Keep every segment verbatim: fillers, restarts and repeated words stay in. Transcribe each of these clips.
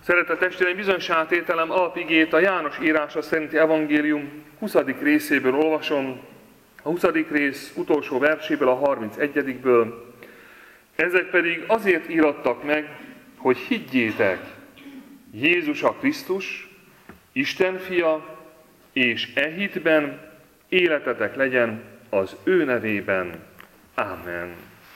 Szeretett testvéreim, bizonyságtételem alapigét a János írása szerinti evangélium huszadik részéből olvasom, a huszadik rész utolsó verséből, a harmincegyedikből. Ezek pedig azért írattak meg, hogy higgyétek, Jézus a Krisztus, Isten fia, és e hitben életetek legyen az ő nevében. Ámen.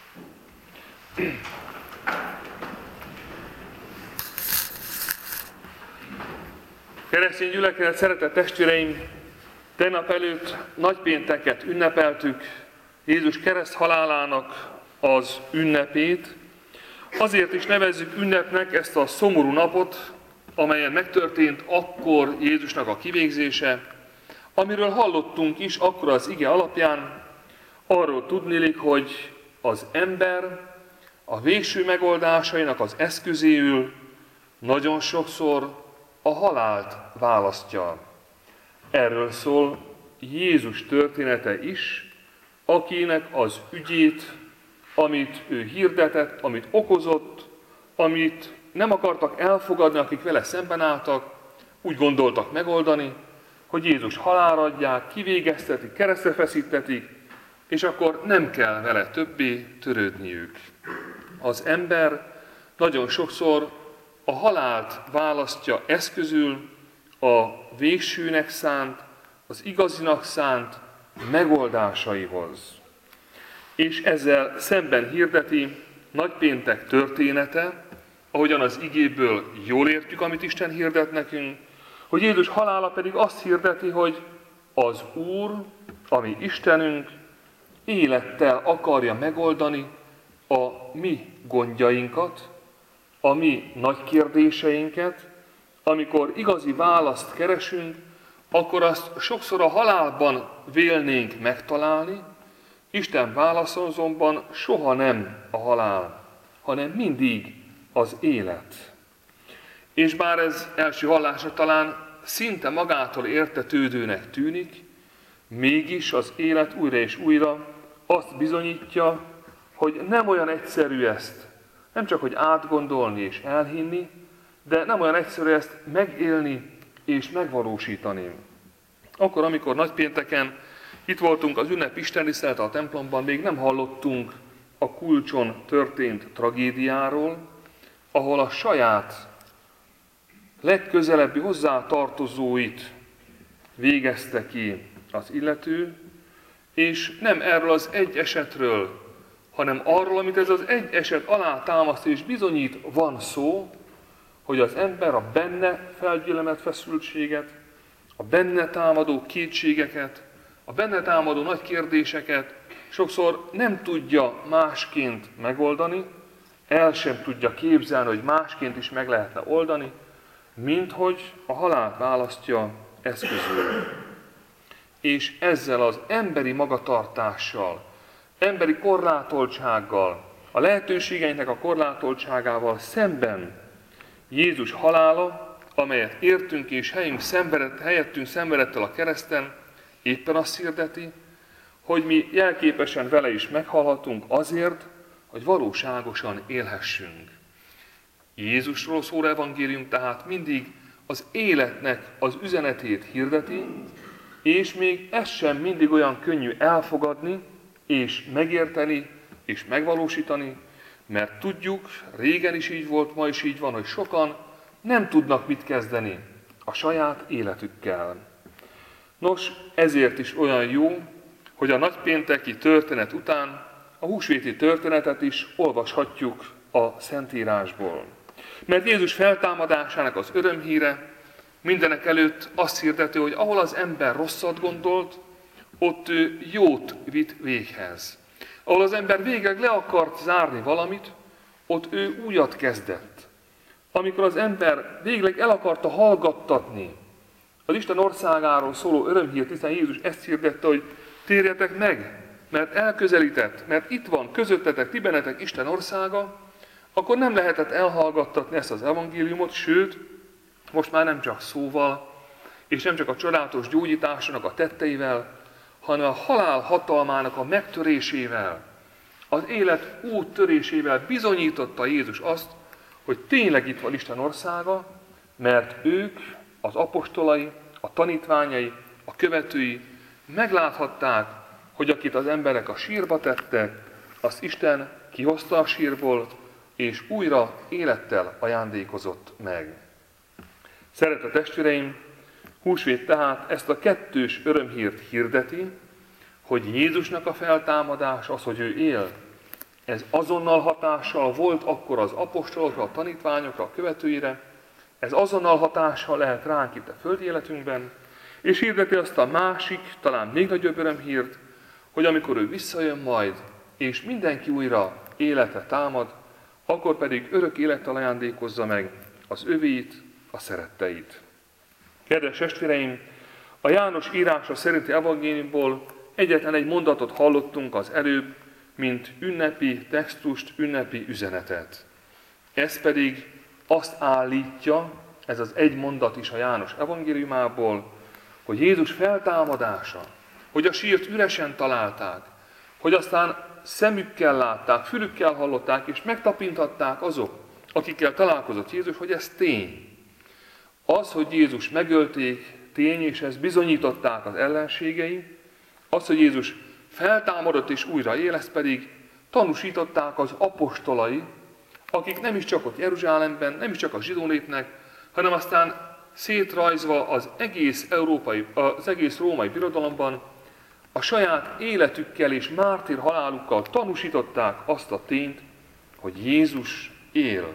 Keresztény gyülekezet, szeretett testvéreim, tegnap előtt nagypénteket ünnepeltük, Jézus kereszt halálának az ünnepét. Azért is nevezzük ünnepnek ezt a szomorú napot, amelyen megtörtént akkor Jézusnak a kivégzése, amiről hallottunk is akkor az ige alapján, arról tudniillik, hogy az ember a végső megoldásainak az eszközéül nagyon sokszor a halált választja. Erről szól Jézus története is, akinek az ügyét, amit ő hirdetett, amit okozott, amit nem akartak elfogadni, akik vele szemben álltak, úgy gondoltak megoldani, hogy Jézus halálra adják, kivégeztetik, keresztre feszítetik, és akkor nem kell vele többé törődniük. Az ember nagyon sokszor a halált választja eszközül a végsőnek szánt, az igazinak szánt megoldásaihoz. És ezzel szemben hirdeti nagypéntek története, ahogyan az igéből jól értjük, amit Isten hirdet nekünk, hogy Jézus halála pedig azt hirdeti, hogy az Úr, ami Istenünk, élettel akarja megoldani a mi gondjainkat, a mi nagy kérdéseinket. Amikor igazi választ keresünk, akkor azt sokszor a halálban vélnénk megtalálni, Isten válasza azonban soha nem a halál, hanem mindig az élet. És bár ez első hallásra talán szinte magától értetődőnek tűnik, mégis az élet újra és újra azt bizonyítja, hogy nem olyan egyszerű ezt, nem csak hogy átgondolni és elhinni, de nem olyan egyszerű ezt megélni és megvalósítani. Akkor, amikor nagypénteken itt voltunk az ünnep istentisztelete a templomban, még nem hallottunk a kulcson történt tragédiáról, ahol a saját legközelebbi hozzátartozóit végezte ki az illető, és nem erről az egy esetről, hanem arról, amit ez az egy eset alá támaszt és bizonyít, van szó, hogy az ember a benne felgyülemelt feszültséget, a benne támadó kétségeket, a benne támadó nagy kérdéseket sokszor nem tudja másként megoldani, el sem tudja képzelni, hogy másként is meg lehetne oldani, mint hogy a halált választja eszközül. És ezzel az emberi magatartással, emberi korlátoltsággal, a lehetőségeinknek a korlátoltságával szemben Jézus halála, amelyet értünk és helyünk szenvedett, helyettünk szenvedett el a kereszten, éppen azt hirdeti, hogy mi jelképesen vele is meghalhatunk azért, hogy valóságosan élhessünk. Jézusról szól evangélium tehát mindig az életnek az üzenetét hirdeti, és még ez sem mindig olyan könnyű elfogadni, és megérteni, és megvalósítani, mert tudjuk, régen is így volt, ma is így van, hogy sokan nem tudnak mit kezdeni a saját életükkel. Nos, ezért is olyan jó, hogy a nagypénteki történet után a húsvéti történetet is olvashatjuk a Szentírásból. Mert Jézus feltámadásának az örömhíre mindenek előtt azt hirdető, hogy ahol az ember rosszat gondolt, ott ő jót vitt véghez. Ahol az ember végleg le akart zárni valamit, ott ő újat kezdett. Amikor az ember végleg el akarta hallgattatni az Isten országáról szóló örömhírt, hiszen Jézus ezt hirdette, hogy térjetek meg, mert elközelített, mert itt van közöttetek, ti bennetek Isten országa, akkor nem lehetett elhallgattatni ezt az evangéliumot, sőt, most már nem csak szóval, és nem csak a csodálatos gyógyításának a tetteivel, hanem a halál hatalmának a megtörésével, az élet úttörésével bizonyította Jézus azt, hogy tényleg itt van Isten országa, mert ők, az apostolai, a tanítványai, a követői megláthatták, hogy akit az emberek a sírba tettek, azt Isten kihozta a sírból, és újra élettel ajándékozott meg. Szeretett testvéreim, húsvét tehát ezt a kettős örömhírt hirdeti, hogy Jézusnak a feltámadás, az, hogy ő él, ez azonnal hatással volt akkor az apostolokra, a tanítványokra, a követőire, ez azonnal hatással lehet ránk itt a földi életünkben, és hirdeti azt a másik, talán még nagyobb örömhírt, hogy amikor ő visszajön majd, és mindenki újra életre támad, akkor pedig örök élettel ajándékozza meg az övéit, a szeretteit. Kedves testvéreim, a János írása szerinti evangéliumból egyetlen egy mondatot hallottunk az előbb, mint ünnepi textust, ünnepi üzenetet. Ez pedig azt állítja, ez az egy mondat is a János evangéliumából, hogy Jézus feltámadása, hogy a sírt üresen találták, hogy aztán szemükkel látták, fülükkel hallották, és megtapinthatták azok, akikkel találkozott Jézus, hogy ez tény. Az, hogy Jézus megölték, tény, és ezt bizonyították az ellenségei, az, hogy Jézus feltámadott és újra él, ezt pedig tanúsították az apostolai, akik nem is csak ott Jeruzsálemben, nem is csak a zsidó népnek, hanem aztán szétrajzva az egész európai, az egész római birodalomban, a saját életükkel és mártír halálukkal tanúsították azt a tényt, hogy Jézus él.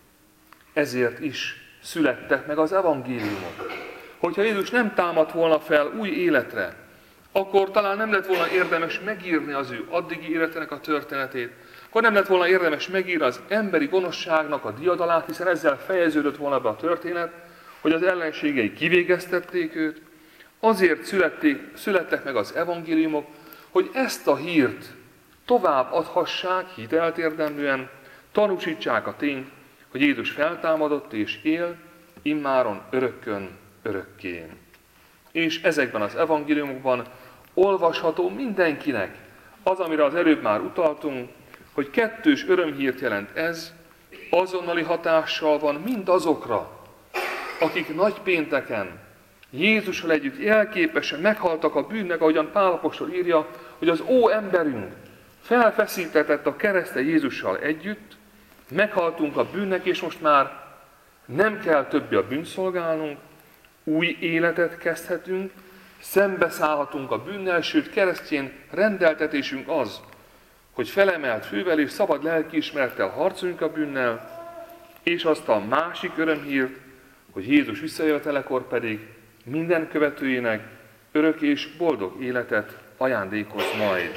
Ezért is születtek meg az evangéliumok. Hogyha Jézus nem támadt volna fel új életre, akkor talán nem lett volna érdemes megírni az ő addigi életének a történetét, akkor nem lett volna érdemes megírni az emberi gonoszságnak a diadalát, hiszen ezzel fejeződött volna be a történet, hogy az ellenségei kivégeztették őt. Azért születték, születtek meg az evangéliumok, hogy ezt a hírt tovább adhassák hitelt érdemlően, tanúsítsák a tényt, hogy Jézus feltámadott és él, immáron örökkön, örökké. És ezekben az evangéliumokban olvasható mindenkinek az, amire az előbb már utaltunk, hogy kettős örömhírt jelent ez, azonnali hatással van mindazokra, akik nagypénteken Jézussal együtt jelképesen meghaltak a bűnnek, ahogyan Pál apostol írja, hogy az ó emberünk felfeszítetett a keresztre Jézussal együtt, meghaltunk a bűnnek, és most már nem kell többé a bűnt szolgálnunk, új életet kezdhetünk, szembeszállhatunk a bűnnel, sőt keresztjén rendeltetésünk az, hogy felemelt fővel és szabad lelkiismerettel harcoljunk a bűnnel, és azt a másik örömhírt, hogy Jézus visszajövetelekor pedig minden követőjének örök és boldog életet ajándékoz majd.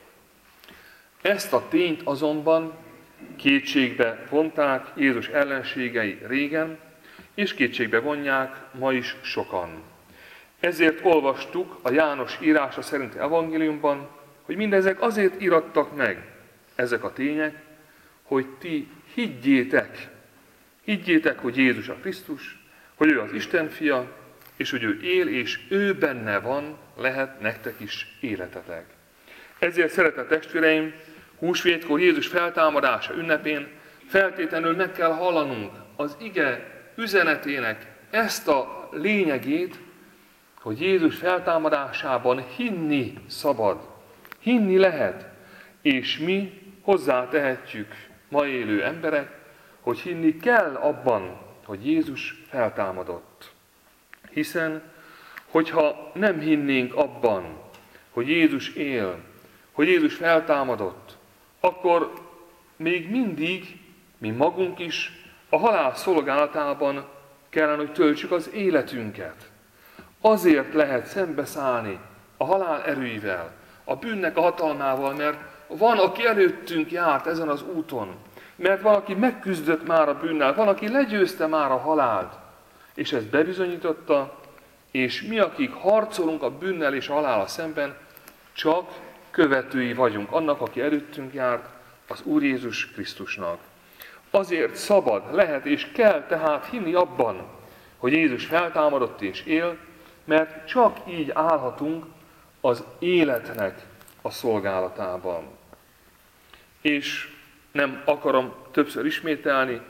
Ezt a tényt azonban kétségbe vonták Jézus ellenségei régen, és kétségbe vonják ma is sokan. Ezért olvastuk a János írása szerinti evangéliumban, hogy mindezek azért írattak meg, ezek a tények, hogy ti higgyétek, higgyétek, hogy Jézus a Krisztus, hogy ő az Isten fia, és hogy ő él, és ő benne van, lehet nektek is életetek. Ezért, szeretett testvéreim, húsvétkor Jézus feltámadása ünnepén feltétlenül meg kell hallanunk az ige üzenetének ezt a lényegét, hogy Jézus feltámadásában hinni szabad, hinni lehet, és mi hozzátehetjük ma élő emberek, hogy hinni kell abban, hogy Jézus feltámadott. Hiszen, hogyha nem hinnénk abban, hogy Jézus él, hogy Jézus feltámadott, akkor még mindig mi magunk is a halál szolgálatában kellene, hogy töltsük az életünket. Azért lehet szembeszállni a halál erőivel, a bűnnek a hatalmával, mert van, aki előttünk járt ezen az úton, mert van, aki megküzdött már a bűnnel, van, aki legyőzte már a halált, és ezt bebizonyította, és mi, akik harcolunk a bűnnel és a halállal szemben, csak követői vagyunk annak, aki előttünk járt, az Úr Jézus Krisztusnak. Azért szabad, lehet és kell tehát hinni abban, hogy Jézus feltámadott és él, mert csak így állhatunk az életnek a szolgálatában. És nem akarom többször ismételni,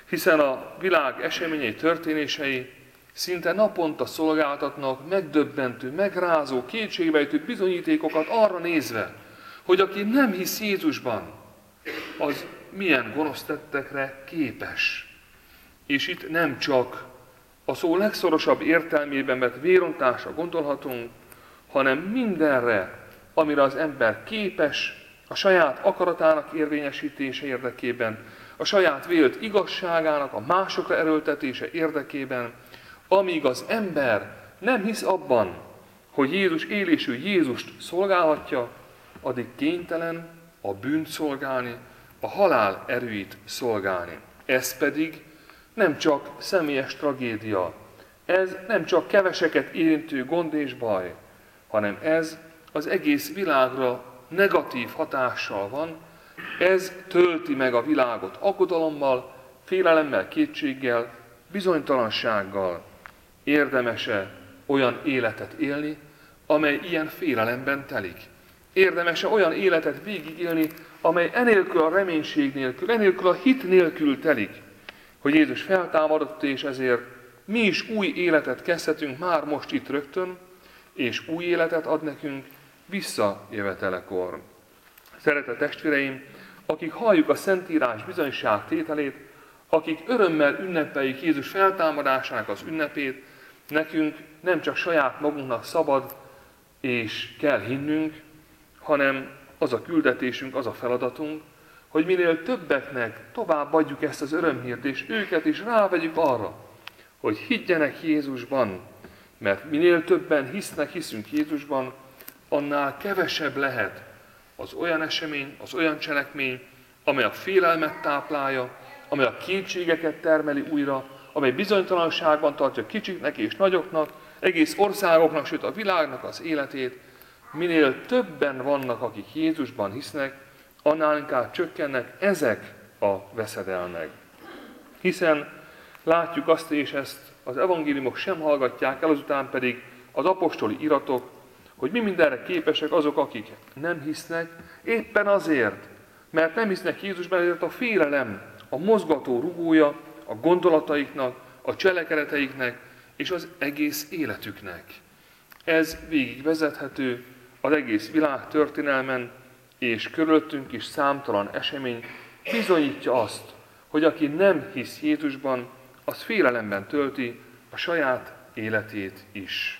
hiszen a világ eseményei, történései szinte naponta szolgáltatnak megdöbbentő, megrázó, kétségbejtő bizonyítékokat arra nézve, hogy aki nem hisz Jézusban, az milyen gonosz tettekre képes. És itt nem csak a szó legszorosabb értelmében vett vérontásra gondolhatunk, hanem mindenre, amire az ember képes, a saját akaratának érvényesítése érdekében, a saját vélt igazságának a másokra erőltetése érdekében, amíg az ember nem hisz abban, hogy Jézus él és ő Jézust szolgálhatja, addig kénytelen a bűnt szolgálni, a halál erőit szolgálni. Ez pedig nem csak személyes tragédia, ez nem csak keveseket érintő gond és baj, hanem ez az egész világra negatív hatással van, ez tölti meg a világot aggodalommal, félelemmel, kétséggel, bizonytalansággal. Érdemese olyan életet élni, amely ilyen félelemben telik? Érdemese olyan életet végigélni, amely enélkül a reménység nélkül, enélkül a hit nélkül telik, hogy Jézus feltámadott, és ezért mi is új életet kezdhetünk már most itt rögtön, és új életet ad nekünk visszajövetelekor. Szeretett testvéreim, akik halljuk a Szentírás bizonyság tételét, akik örömmel ünnepeljük Jézus feltámadásának az ünnepét, nekünk nem csak saját magunknak szabad és kell hinnünk, hanem az a küldetésünk, az a feladatunk, hogy minél többeknek továbbadjuk ezt az örömhírt, és őket is rávegyük arra, hogy higgyenek Jézusban, mert minél többen hisznek, hiszünk Jézusban, annál kevesebb lehet az olyan esemény, az olyan cselekmény, amely a félelmet táplálja, amely a kétségeket termeli újra, amely bizonytalanságban tartja kicsiknek és nagyoknak, egész országoknak, sőt a világnak az életét. Minél többen vannak, akik Jézusban hisznek, annál inkább csökkennek ezek a veszedelmek. Hiszen látjuk azt, és ezt az evangéliumok sem hallgatják el, azután pedig az apostoli iratok, hogy mi mindenre képesek azok, akik nem hisznek, éppen azért, mert nem hisznek Jézusban, ezért a félelem, a mozgató rugója a gondolataiknak, a cselekedeteiknek és az egész életüknek. Ez végigvezethető az egész világ történelmen, és körülöttünk is számtalan esemény bizonyítja azt, hogy aki nem hisz Jézusban, az félelemben tölti a saját életét is.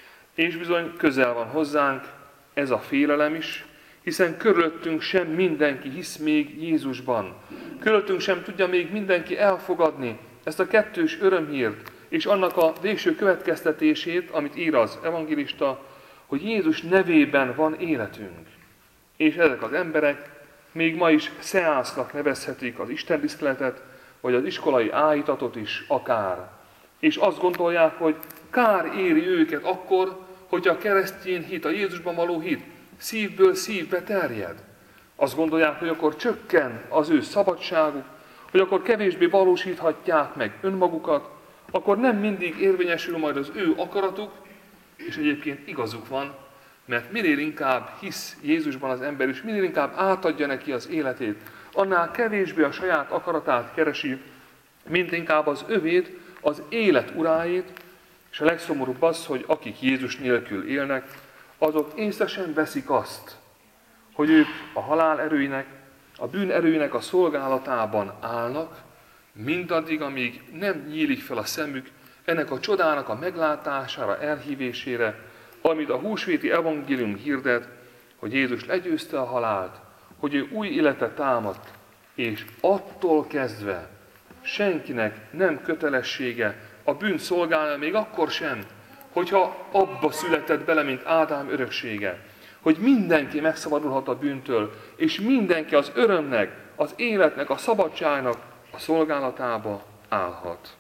És bizony közel van hozzánk ez a félelem is, hiszen körülöttünk sem mindenki hisz még Jézusban. Körülöttünk sem tudja még mindenki elfogadni ezt a kettős örömhírt, és annak a végső következtetését, amit ír az evangélista, hogy Jézus nevében van életünk. És ezek az emberek még ma is szeánsznak nevezhetik az istentiszteletet, vagy az iskolai áhítatot is akár. És azt gondolják, hogy kár éri őket akkor, hogyha a keresztény hit, a Jézusban való hit szívből szívbe terjed. Azt gondolják, hogy akkor csökken az ő szabadságuk, hogy akkor kevésbé valósíthatják meg önmagukat, akkor nem mindig érvényesül majd az ő akaratuk, és egyébként igazuk van, mert minél inkább hisz Jézusban az ember, és minél inkább átadja neki az életét, annál kevésbé a saját akaratát keresi, mint inkább az övét, az élet uráit, és a legszomorúbb az, hogy akik Jézus nélkül élnek, azok észre sem veszik azt, hogy ők a halál erőinek, a bűn erőinek a szolgálatában állnak, mindaddig, amíg nem nyílik fel a szemük ennek a csodának a meglátására, elhívésére, amit a húsvéti evangélium hirdet, hogy Jézus legyőzte a halált, hogy ő új életet támadt, és attól kezdve senkinek nem kötelessége a bűn szolgálni, még akkor sem, hogyha abba született bele, mint Ádám öröksége, hogy mindenki megszabadulhat a bűntől, és mindenki az örömnek, az életnek, a szabadságnak a szolgálatába állhat.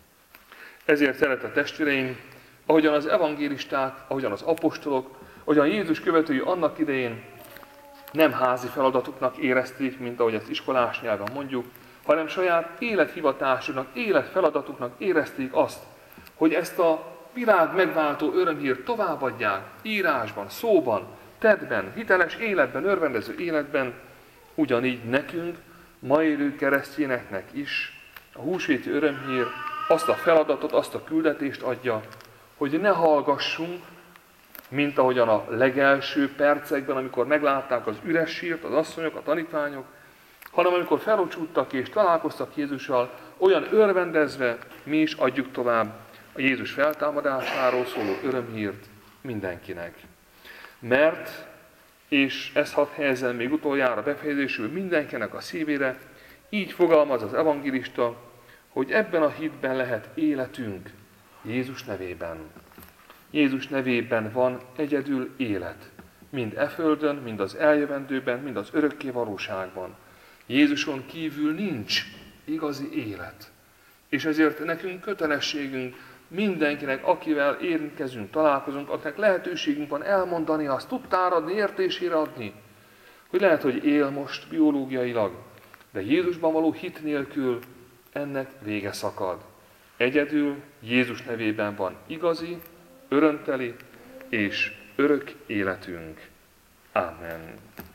Ezért, szeretett testvéreim, ahogyan az evangélisták, ahogyan az apostolok, ahogyan Jézus követői annak idején nem házi feladatuknak érezték, mint ahogy ezt iskolás nyelven mondjuk, hanem saját élethivatásuknak, életfeladatuknak érezték azt, hogy ezt a világ megváltó örömhírt továbbadják írásban, szóban, tettben, hiteles életben, örvendező életben, ugyanígy nekünk, ma élő keresztényeknek is A húsvéti örömhír azt a feladatot, azt a küldetést adja, hogy ne hallgassunk, mint ahogyan a legelső percekben, amikor meglátták az üres sírt, az asszonyok, a tanítványok, hanem amikor felocsúttak és találkoztak Jézussal, olyan örvendezve mi is adjuk tovább a Jézus feltámadásáról szóló örömhírt mindenkinek. Mert, és ezt hadd helyezzem még utoljára befejezésül mindenkinek a szívére, így fogalmaz az evangélista, hogy ebben a hitben lehet életünk Jézus nevében. Jézus nevében van egyedül élet, mind e földön, mind az eljövendőben, mind az örökké valóságban. Jézuson kívül nincs igazi élet. És ezért nekünk kötelességünk mindenkinek, akivel érintkezünk, találkozunk, akinek lehetőségünk van elmondani azt, tudtára adni, értésére adni, hogy lehet, hogy él most biológiailag, de Jézusban való hit nélkül ennek vége szakad. Egyedül Jézus nevében van igazi, örömteli és örök életünk. Amen.